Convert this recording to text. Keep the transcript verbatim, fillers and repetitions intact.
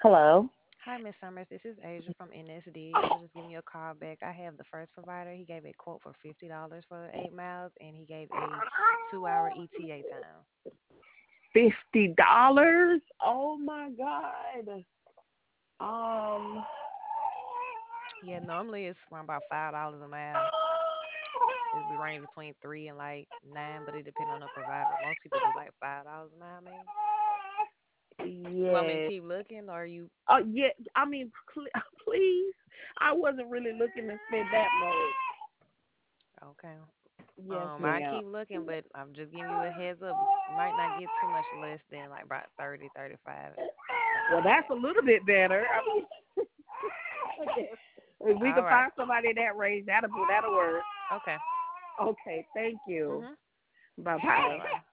Hello. Hi, Miss Summers. This is Asia from N S D. I was just giving you a call back. I have the first provider. He gave a quote for fifty dollars for eight miles, and he gave a two-hour E T A time. Fifty dollars? Oh my God. Um. Yeah, normally it's around about five dollars a mile. It'll be range between three and like nine, but it depends on the provider. Most people do like five dollars a mile, maybe. You want me to Yes. keep looking, or you? Oh yeah. I mean, pl- please. I wasn't really looking to spend that much. Okay. Yes, Um, I ma'am. keep looking, but I'm just giving you a heads up. You might not get too much less than like about thirty, thirty-five, something Well, like that's that. a little bit better. I mean, if we All could right. find somebody in that range, that'll be that'll work. Okay. Okay. Thank you. Mhm. Bye Bye bye. bye.